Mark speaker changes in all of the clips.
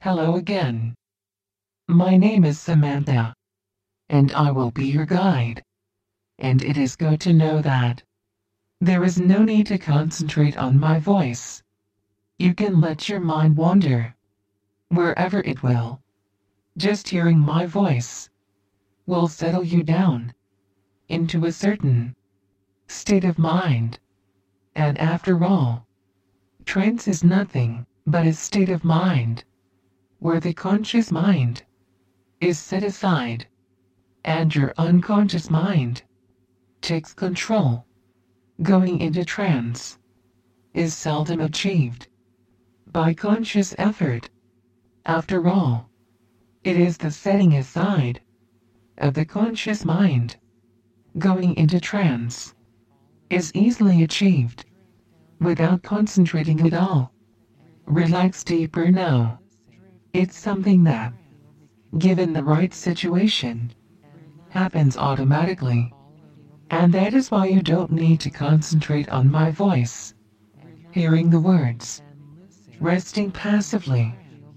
Speaker 1: Hello again. My name is Samantha, and I will be your guide. And it is good to know that there is no need to concentrate on my voice. You can let your mind wander wherever it will. Just hearing my voice will settle you down into a certain state of mind. And after all, trance is nothing but a state of mind where the conscious mind is set aside and your unconscious mind takes control. Going into trance is seldom achieved by conscious effort. After all, it is the setting aside of the conscious mind. Going into trance is easily achieved without concentrating at all. Relax deeper now. It's something that, given the right situation, happens automatically. And that is why you don't need to concentrate on my voice, hearing the words, resting passively.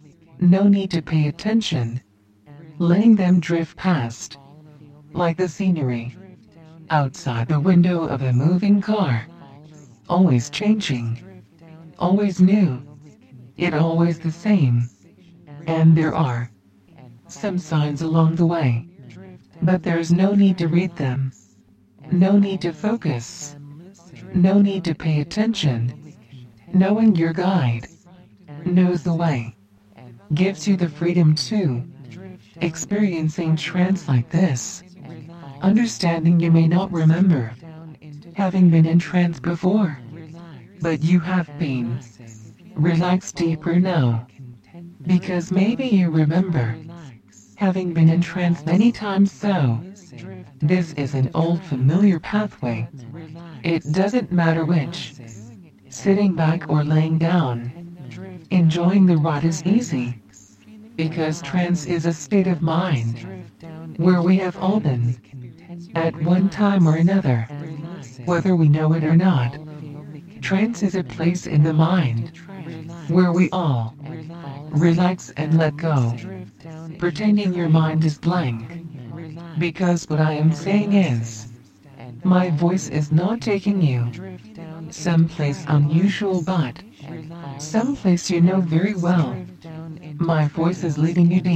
Speaker 1: No need to pay attention, letting them drift past, like the scenery outside the window of a moving car, always changing, always new, yet always the same. And there are some signs along the way, but there's no need to read them, no need to focus, no need to pay attention. Knowing your guide knows the way gives you the freedom to experiencing trance like this. Understanding you may not remember having been in trance before, but you have been. Relax deeper now, because maybe you remember having been in trance many times. So this is an old familiar pathway. It doesn't matter which, sitting back or laying down, enjoying the ride is easy, because trance is a state of mind where we have all been at one time or another, whether we know it or not. Trance is a place in the mind where we all relax and let go, pretending your mind is blank. Because what I am saying is, my voice is not taking you someplace unusual, but someplace you know very well. My voice is leading you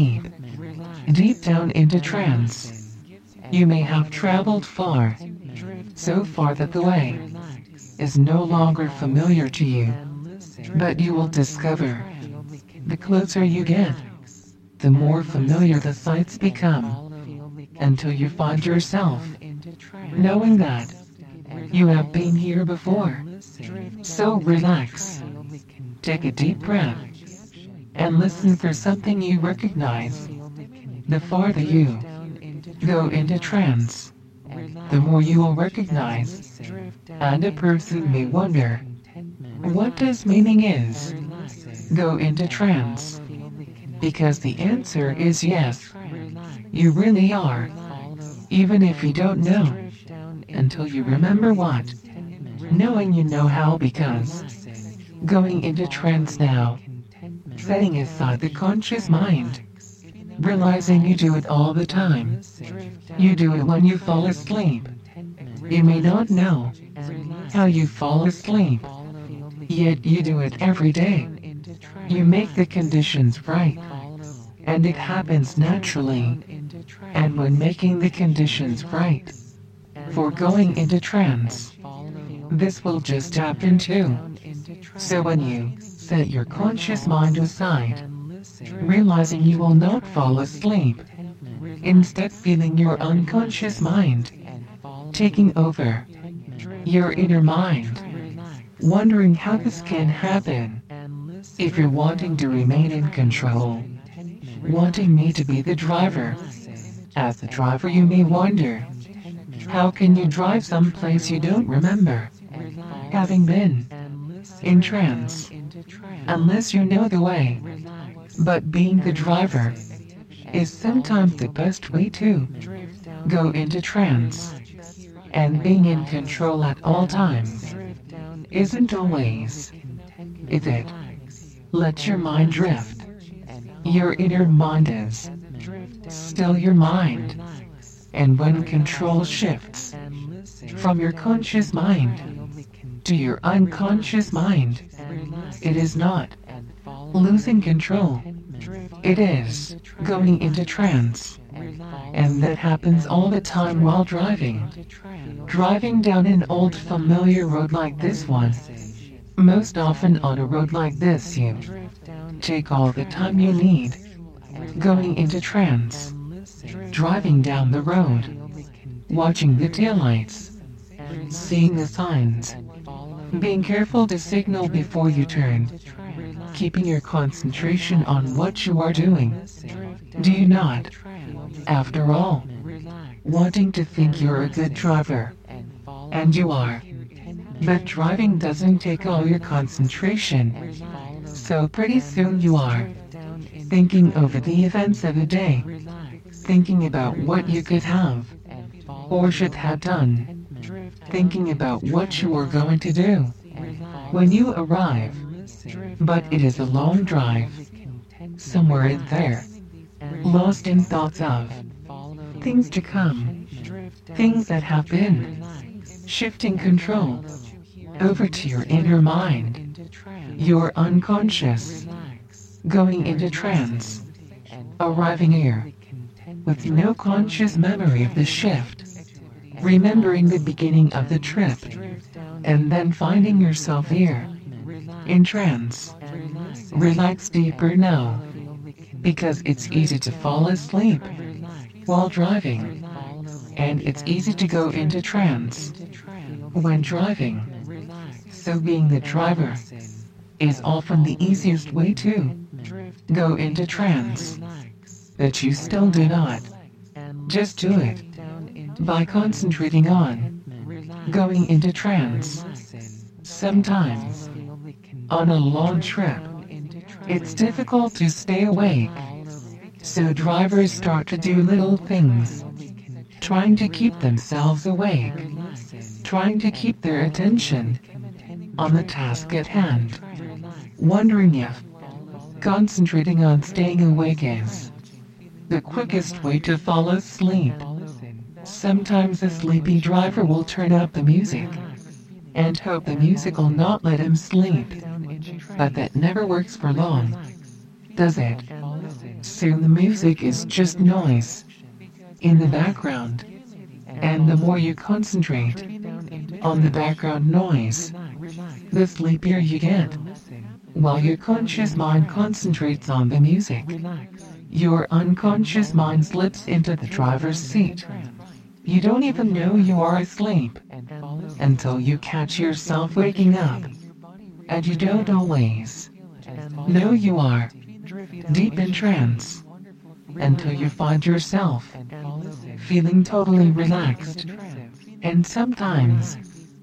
Speaker 1: deep down into trance. You may have traveled far, so far that the way is no longer familiar to you, but you will discover the closer you get, the more familiar the sights become, until you find yourself knowing that you have been here before. So relax, take a deep breath, and listen for something you recognize. The farther you go into trance, the more you will recognize. And a person may wonder, what does meaning is? Go into trance. Because the answer is yes. You really are. Even if you don't know, until you remember what. Knowing you know how, because going into trance now, setting aside the conscious mind, realizing you do it all the time. You do it when you fall asleep. You may not know how you fall asleep, yet you do it every day. You make the conditions right, and it happens naturally. And when making the conditions right for going into trance, this will just happen too. So when you set your conscious mind aside, realizing you will not fall asleep, instead feeling your unconscious mind taking over your inner mind, wondering how this can happen. If you're wanting to remain in control, wanting me to be the driver, as the driver you may wonder, how can you drive someplace you don't remember having been in trance, unless you know the way? But being the driver is sometimes the best way to go into trance, and being in control at all times isn't always, is it? Let your mind drift. Your inner mind is still your mind. And when control shifts from your conscious mind to your unconscious mind, it is not losing control. It is going into trance. And that happens all the time while driving. Driving down an old familiar road like this one. Most often on a road like this you take all the time you need. Going into trance. Driving down the road. Watching the taillights. Seeing the signs. Being careful to signal before you turn. Keeping your concentration on what you are doing. Do you not? After all, wanting to think you're a good driver. And you are. But driving doesn't take all your concentration. So pretty soon you are thinking over the events of the day. Thinking about what you could have or should have done. Thinking about what you are going to do when you arrive. But it is a long drive. Somewhere in there. Lost in thoughts of things to come. Things that have been. Shifting control over to your inner mind. Your unconscious. Going into trance. Arriving here with no conscious memory of the shift. Remembering the beginning of the trip. And then finding yourself here. In trance. Relax deeper now. Because it's easy to fall asleep while driving. And it's easy to go into trance when driving. So being the driver is often the easiest way to go into trance. But you still do not. Just do it by concentrating on going into trance. Sometimes on a long trip, it's difficult to stay awake. So drivers start to do little things, trying to keep themselves awake, trying to keep their attention on the task at hand, wondering if concentrating on staying awake is the quickest way to fall asleep. Sometimes a sleepy driver will turn up the music and hope the music will not let him sleep. But that never works for long, does it? Soon the music is just noise in the background. And the more you concentrate on the background noise, the sleepier you get. While your conscious mind concentrates on the music, your unconscious mind slips into the driver's seat. You don't even know you are asleep until you catch yourself waking up. And you don't always know you are deep in trance until you find yourself feeling totally relaxed. And sometimes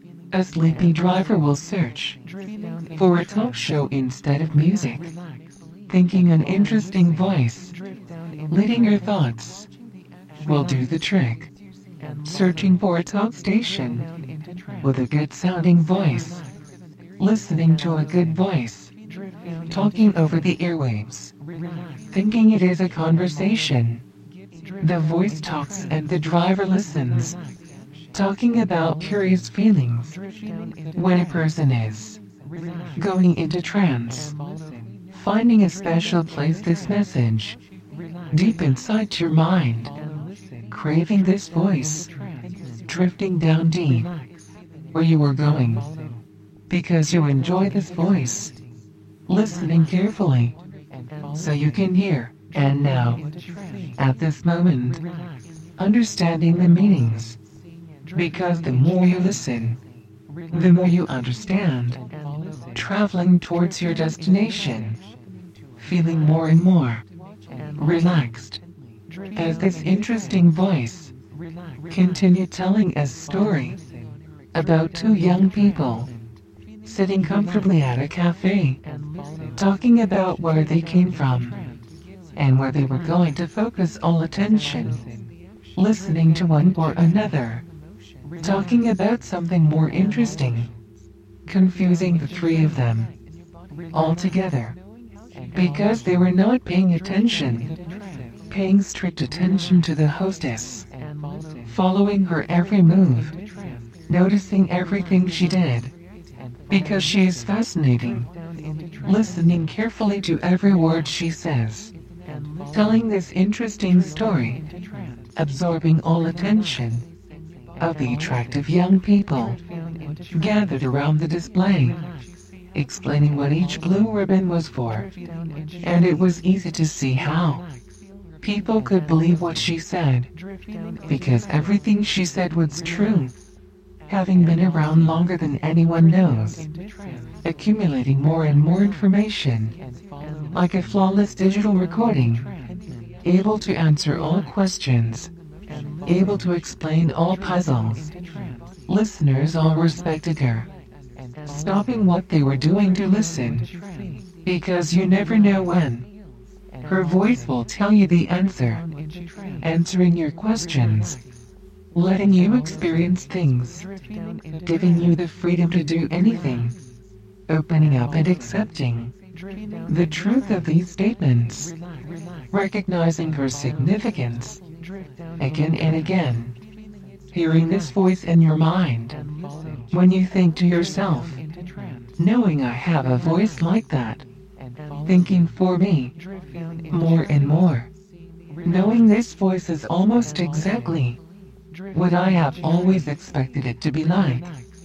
Speaker 1: a sleepy driver will search for a talk show instead of music, thinking an interesting voice leading your thoughts will do the trick. Searching for a talk station with a good sounding voice, listening to a good voice, talking over the airwaves, thinking it is a conversation. The voice talks and the driver listens, talking about curious feelings. When a person is going into trance, finding a special place this message deep inside your mind, craving this voice, drifting down deep where you are going, because you enjoy this voice, listening carefully so you can hear. And now, at this moment, understanding the meanings, because the more you listen, the more you understand, traveling towards your destination, feeling more and more relaxed as this interesting voice continued telling a story about two young people sitting comfortably at a cafe, talking about where they came from and where they were going to focus all attention, listening to one or another, talking about something more interesting, confusing the three of them all together. because they were not paying attention, paying strict attention to the hostess, following her every move, noticing everything she did, because she is fascinating, listening carefully to every word she says, telling this interesting story, absorbing all attention of the attractive young people gathered around the display, explaining what each blue ribbon was for. And it was easy to see how people could believe what she said, because everything she said was true. Having been around longer than anyone knows, accumulating more and more information, like a flawless digital recording, able to answer all questions, able to explain all puzzles. Listeners all respected her, stopping what they were doing to listen, because you never know when her voice will tell you the answer, answering your questions, letting you experience things, giving you the freedom to do anything, opening up and accepting the truth of these statements, recognizing her significance again and again, hearing this voice in your mind when you think to yourself, knowing I have a voice like that, thinking for me more and more, knowing this voice is almost exactly what I have always expected it to be like.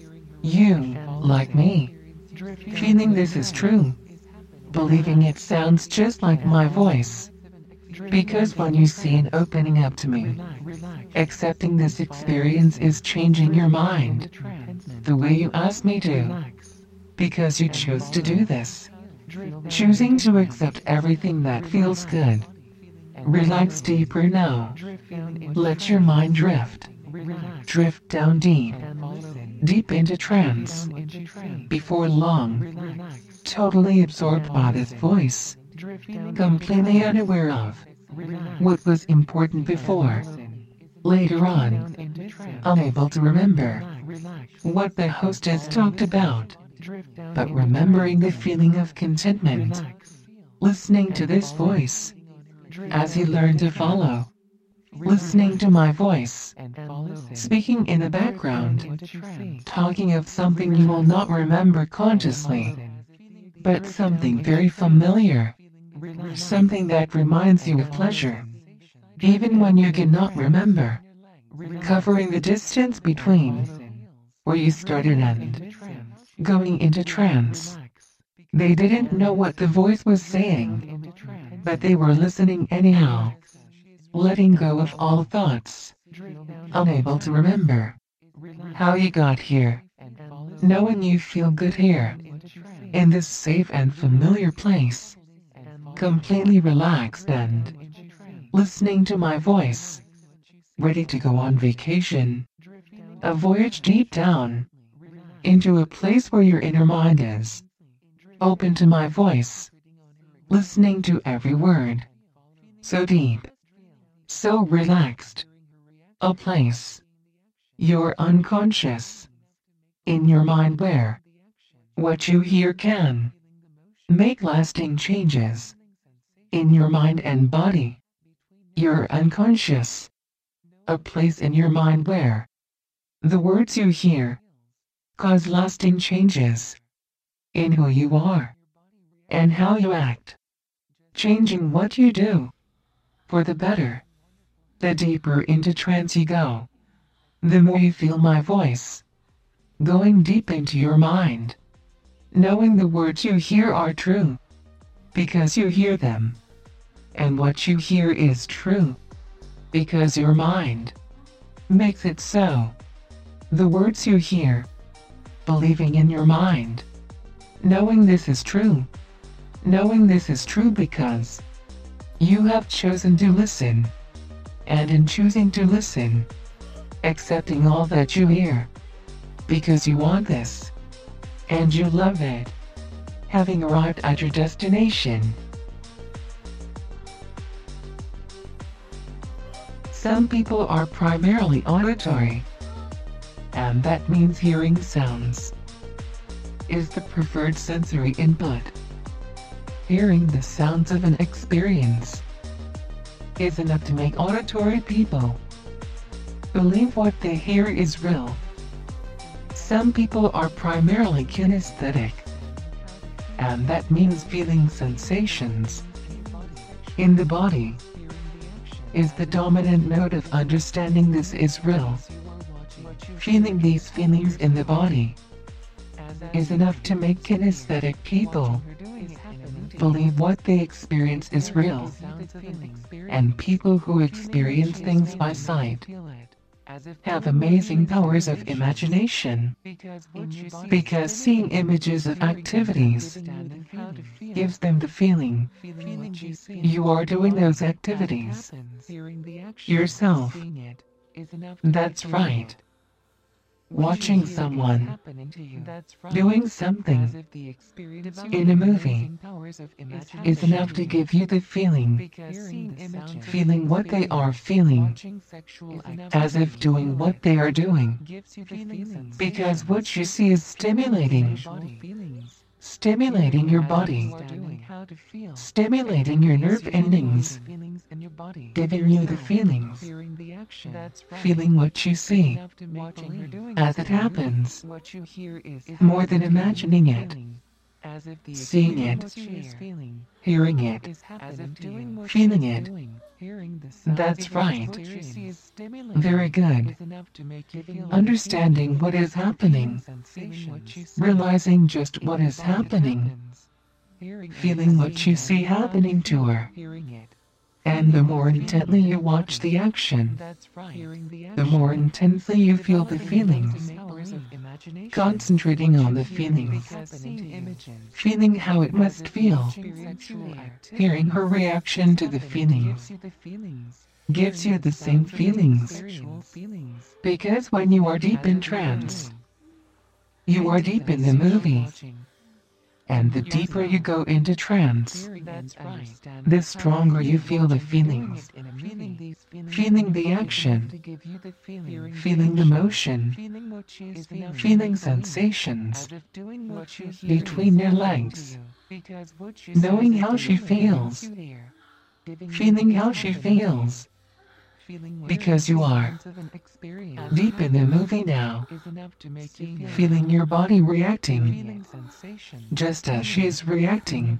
Speaker 1: You, like me, feeling this is true, believing it sounds just like my voice. Because when you see it opening up to me, accepting this experience is changing your mind, the way you asked me to, because you chose to do this. Choosing to accept everything that feels good. Relax deeper now. Let your mind drift. Drift down deep. Deep into trance. Before long, totally absorbed by this voice. Completely unaware of what was important before. Later on, unable to remember what the hostess talked about, but remembering the feeling of contentment, listening to this voice, as you learn to follow, listening to my voice, speaking in the background, talking of something you will not remember consciously, but something very familiar, something that reminds you of pleasure, even when you cannot remember, covering the distance between where you started and going into trance. They didn't know what the voice was saying, but they were listening anyhow, letting go of all thoughts, unable to remember how you got here, knowing you feel good here, in this safe and familiar place, completely relaxed and listening to my voice, ready to go on vacation, a voyage deep down, into a place where your inner mind is open to my voice, listening to every word, so deep, so relaxed, a place, you're unconscious, in your mind where what you hear can make lasting changes in your mind and body. You're unconscious, a place in your mind where the words you hear cause lasting changes in who you are and how you act, changing what you do for the better. The deeper into trance you go, the more you feel my voice going deep into your mind, knowing the words you hear are true because you hear them, and what you hear is true because your mind makes it so. The words you hear, believing in your mind, knowing this is true, knowing this is true because you have chosen to listen, and in choosing to listen, accepting all that you hear, because you want this, and you love it, having arrived at your destination. Some people are primarily auditory, and that means hearing sounds is the preferred sensory input. Hearing the sounds of an experience is enough to make auditory people believe what they hear is real. Some people are primarily kinesthetic, and that means feeling sensations in the body is the dominant mode of understanding this is real. Feeling these feelings in the body is enough to make kinesthetic people believe what they experience is real, and people who experience things by sight have amazing powers of imagination, because seeing images of activities gives them the feeling you are doing those activities yourself. That's right. Watching someone doing something in a movie is enough to give you the feeling what they are feeling, as if doing what they are doing, because what you see is stimulating your body, stimulating your nerve endings, giving you the feelings, feeling what you see as it happens, more than imagining it, seeing it, hearing it, feeling it. That's right. Very good. Understanding what is happening, realizing just what is happening, feeling what you see happening to her. And the more intently you watch the action, the more intensely you feel the feelings. Concentrating on the feelings, feeling how it must feel, hearing her reaction to the feelings, gives you the same feelings. Because when you are deep in trance, you are deep in the movie. And the deeper you go into trance, the stronger you feel the feelings, feeling the action, feeling the motion, feeling sensations between your legs, knowing how she feels, feeling how she feels, because you are deep in the movie now, feeling your body reacting just as she is reacting,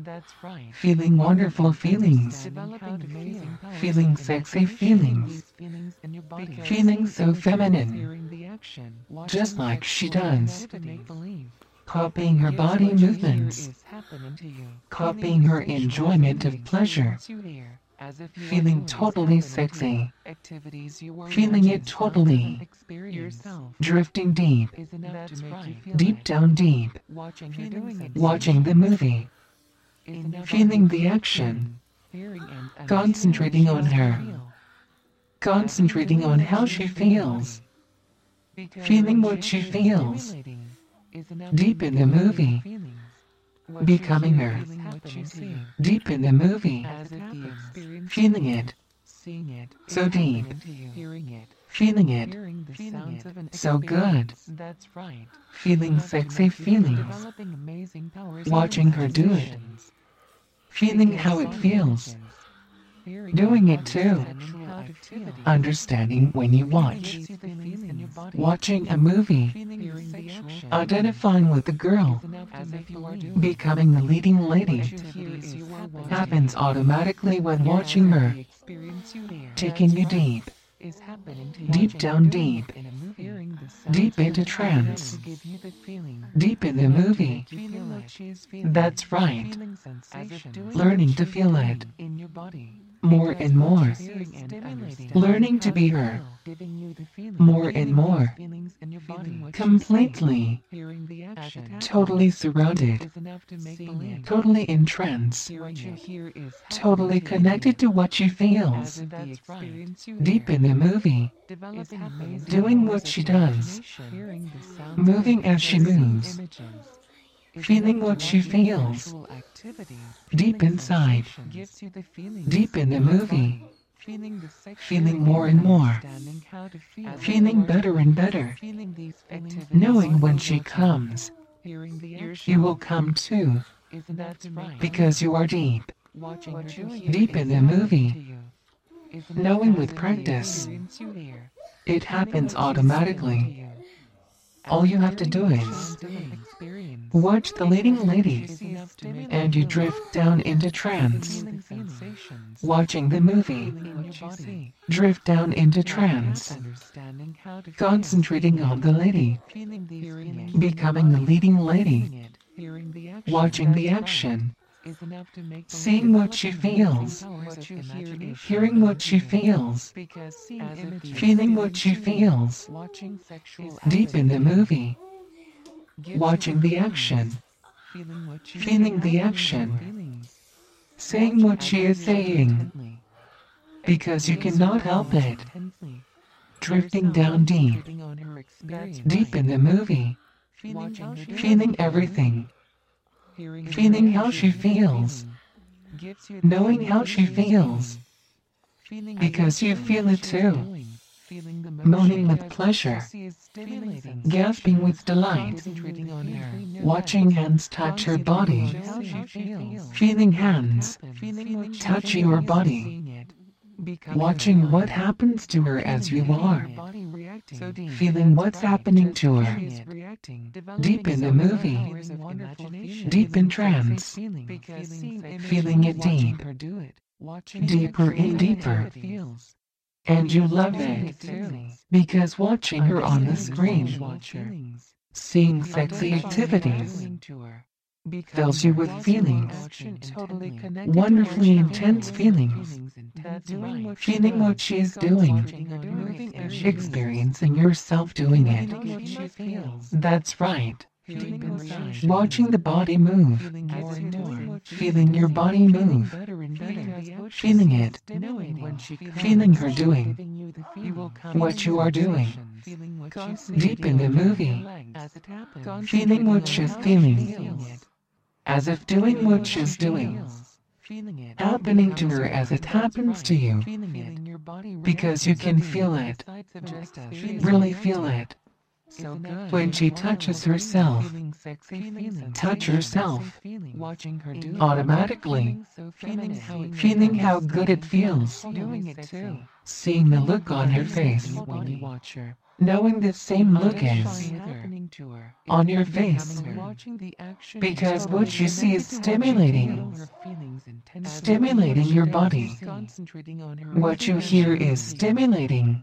Speaker 1: feeling wonderful feelings, feeling sexy feelings, feeling so feminine, just like she does, copying her body movements, copying her enjoyment of pleasure, feeling totally sexy, feeling it totally, drifting deep, deep down deep, watching the movie, feeling the action, concentrating on her, concentrating on how she feels, feeling what she feels, deep in the movie, becoming her, deep in the movie, feeling it, so deep, feeling it, so good, feeling sexy feelings, watching her do it, feeling how it feels, doing it too, understanding when you watch, watching a movie, identifying with the girl, becoming the leading lady, happens automatically when watching her, taking you deep, deep down deep, deep into trance, deep in the movie. That's right. Learning to feel it more and more, learning to be her more and more, completely, totally surrounded, totally in trance, totally connected to what she feels, deep in the movie, doing what she does, moving as she moves, feeling what she feels, deep inside, deep in the movie, feeling more and more, feeling better and better, knowing when she comes, you will come too, Because you are deep. Deep in the movie. Knowing with practice, it happens automatically. All you have to do is watch the leading lady, and you drift down into trance. Watching the movie, drift down into trance. Concentrating on the lady, becoming the leading lady. Watching the action, seeing what she feels, hearing what she feels, feeling what she feels. Deep in the movie, watching the action, feeling the action, saying what she is saying, because you cannot help it. Drifting down deep, deep in the movie, feeling everything, feeling how she feels, knowing how she feels, because you feel it too. Moaning with pleasure, gasping with delight, watching hands touch her body, feeling hands touch your body, watching what happens to her as you are, feeling what's happening to her. Deep in the movie, deep in trance, feeling it deep, deeper and deeper. And you love it, because watching her on the screen, seeing sexy activities, fills you with feelings, wonderfully intense feelings, feeling what she is doing, experiencing yourself doing it. That's right. Watching the body move, feeling your body move, feeling it, feeling her doing what you are doing, deep in the movie, feeling what she's feeling, as if doing what she's doing, happening to her as it happens to you, because you can feel it, really feel it. When she touches herself, touch herself, automatically, feeling how good it feels, seeing the look on her face, knowing the same look is on your face, because what you see is stimulating your body. What you hear is stimulating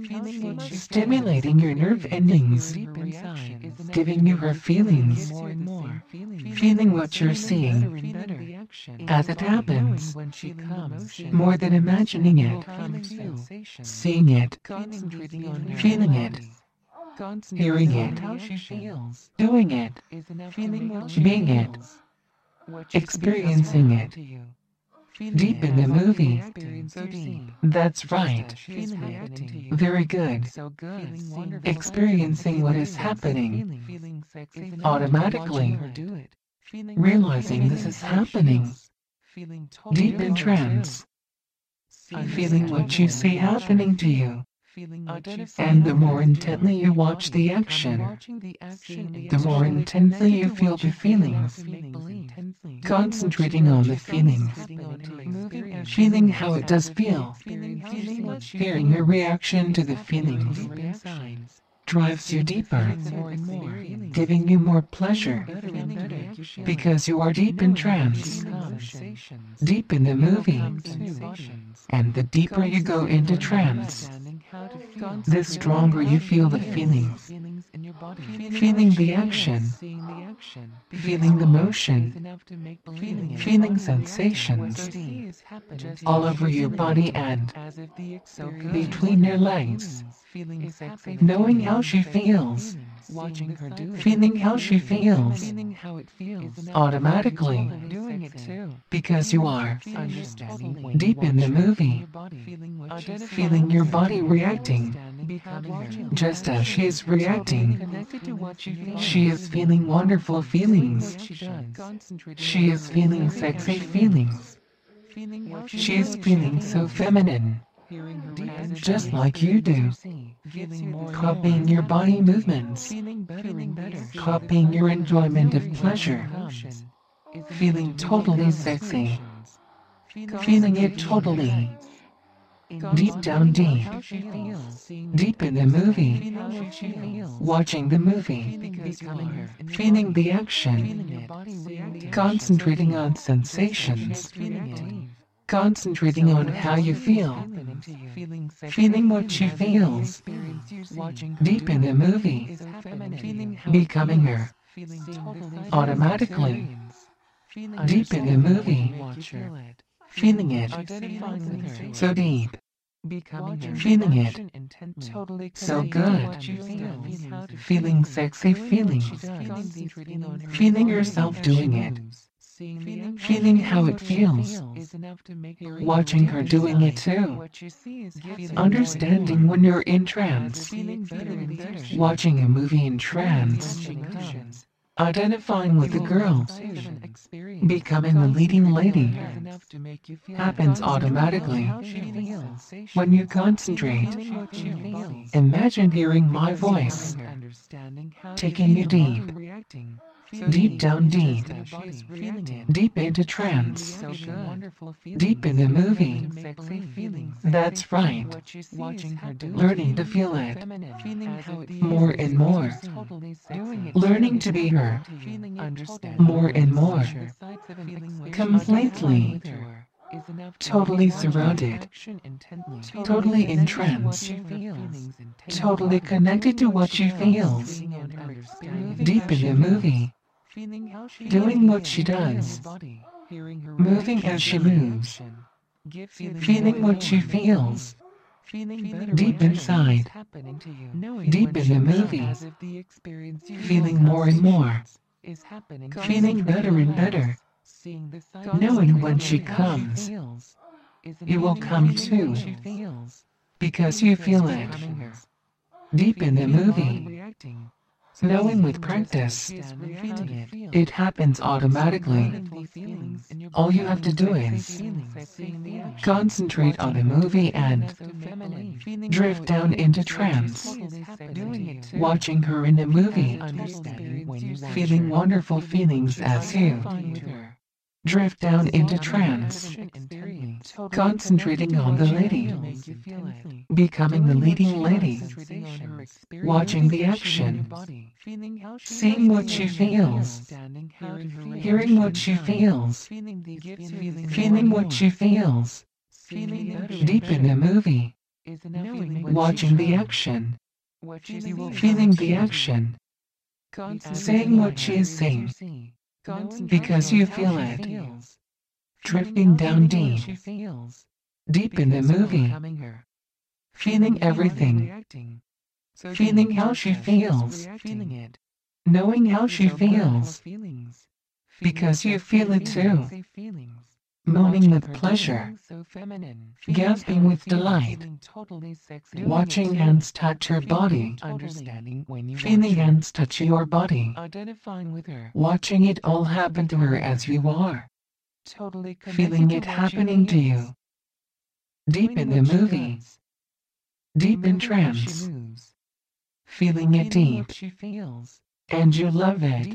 Speaker 1: your nerve endings, giving you her feelings, feeling what you're seeing as it happens, more than imagining it, seeing it, feeling it, hearing it, doing it, being it, experiencing it. Deep in the movie. That's right. Very good. Experiencing what is happening automatically, realizing this is happening. Deep in trance, feeling what you see happening to you. And the more intently you watch the action, the more intensely you feel the feelings, concentrating on the feelings, feeling how it does feel, hearing your reaction to the feelings, drives you deeper, giving you more pleasure, because you are deep in trance, deep in the movie, and the deeper you go into trance, the stronger you feel the feelings, feeling the action, feeling the motion, feeling sensations all over your body and between your legs, knowing how she feels, feeling how she feels, automatically, because you are deep in the movie, feeling your body reacting, just as she is reacting. She is feeling wonderful feelings. She is feeling sexy feelings. She is feeling so feminine, just like you do, copying your body movements, copying your enjoyment of pleasure, feeling totally sexy, feeling it totally, deep down deep, deep in the movie, watching the movie, feeling the action, concentrating on sensations, concentrating on how you feel, feeling what you feels, deep in the movie, becoming her, automatically, deep in the movie, feeling it, so deep, feeling it, so good, feeling sexy feelings, feeling yourself doing it, feeling how it feels, watching her doing it too, understanding when you're in trance, watching a movie in trance, identifying with the girl, becoming the leading lady, happens automatically when you concentrate. Imagine hearing my voice, taking you deep, deep down deep, deep into trance, deep in the movie. That's right, learning to feel it more and more, learning to be her more and more, completely, totally surrounded, totally in trance, totally connected to what she feels, deep in the movie, doing what she does, moving as she moves, feeling what she feels, deep inside, deep in the movie, feeling more and more, feeling better and better, knowing when she comes, you will come too, because you feel it, deep in the movie, knowing with practice, it happens automatically. All you have to do is concentrate on the movie and drift down into trance, watching her in the movie, feeling wonderful feelings as you drift down into trance, concentrating on the lady, becoming the leading lady, watching the action, seeing what she feels, hearing what she feels, feeling what she feels, deep in the movie, watching the action, feeling the action, saying what she is saying, because you feel it, drifting down deep, deep in the movie, feeling everything, feeling how she feels, knowing how she feels, because you feel it too, moaning with pleasure, gasping with delight, watching hands touch her body, feeling hands touch your body, watching it all happen to her as you are, feeling it happening to you, deep in the movie, deep in trance, feeling it deep, and you love it,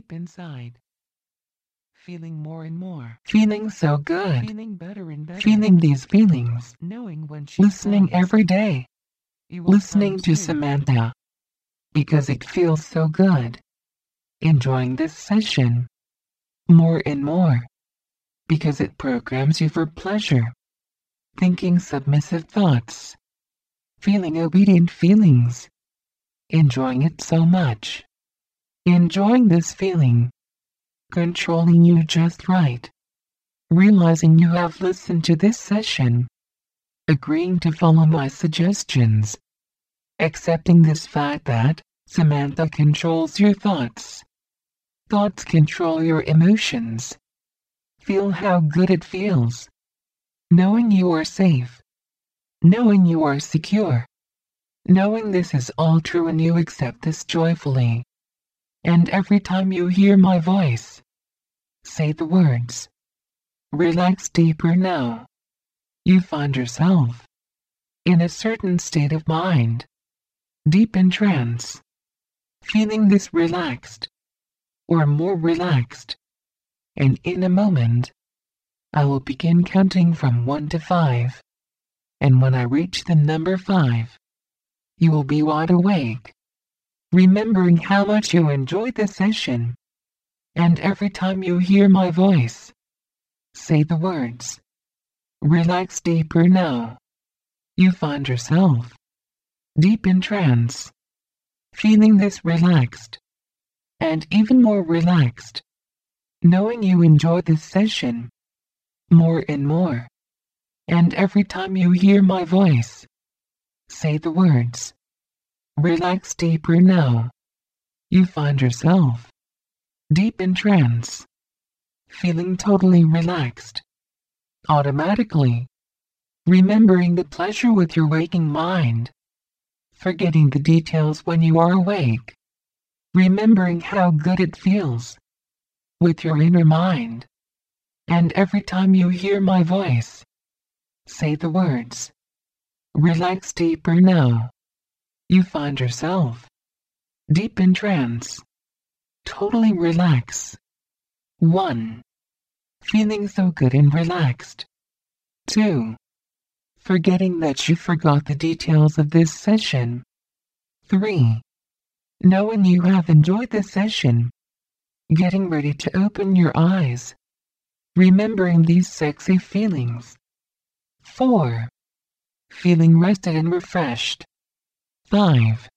Speaker 1: feeling more and more, feeling so good, feeling these feelings, listening every day, listening to Samantha, because it feels so good, enjoying this session, more and more, because it programs you for pleasure, thinking submissive thoughts, feeling obedient feelings, enjoying it so much, enjoying this feeling, controlling you just right, realizing you have listened to this session, agreeing to follow my suggestions, accepting this fact that Samantha controls your thoughts. Thoughts control your emotions. Feel how good it feels, knowing you are safe, knowing you are secure, knowing this is all true and you accept this joyfully. And every time you hear my voice, say the words, relax deeper now. You find yourself in a certain state of mind, deep in trance, feeling this relaxed, or more relaxed, And in a moment, I will begin counting from 1 to 5. And when I reach the number 5, you will be wide awake, remembering how much you enjoyed the session. And every time you hear my voice, say the words, "Relax deeper now." You find yourself deep in trance, feeling this relaxed, and even more relaxed, knowing you enjoy this session more and more. And every time you hear my voice, say the words, "Relax deeper now." You find yourself deep in trance, feeling totally relaxed, automatically, remembering the pleasure with your waking mind, forgetting the details when you are awake, remembering how good it feels with your inner mind. And every time you hear my voice, say the words, "Relax deeper now." You find yourself deep in trance, totally relax. 1. Feeling so good and relaxed. 2. Forgetting that you forgot the details of this session. 3. Knowing you have enjoyed the session, getting ready to open your eyes, remembering these sexy feelings. 4. Feeling rested and refreshed. 5.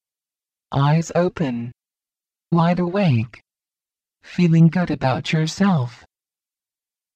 Speaker 1: Eyes open, wide awake, feeling good about yourself.